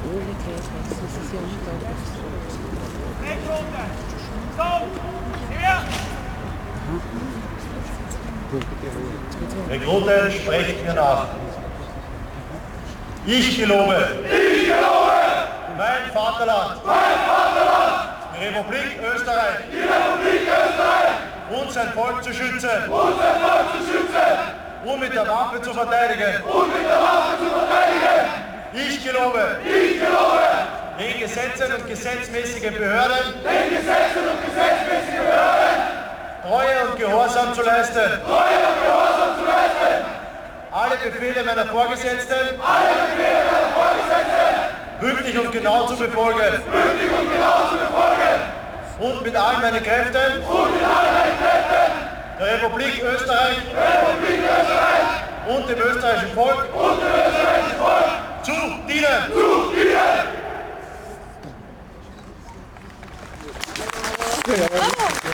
Rekruten, sprecht mir nach. Ich gelobe, mein Vaterland, die Republik Österreich, und sein Volk zu schützen, und mit der Waffe zu verteidigen. Ich gelobe, den Gesetzen und gesetzmäßigen Behörden, Treue und Gehorsam zu leisten, alle Befehle meiner Vorgesetzten, pünktlich und genau zu befolgen, und mit all meinen Kräften der Republik Österreich und dem österreichischen Volk zu dienen.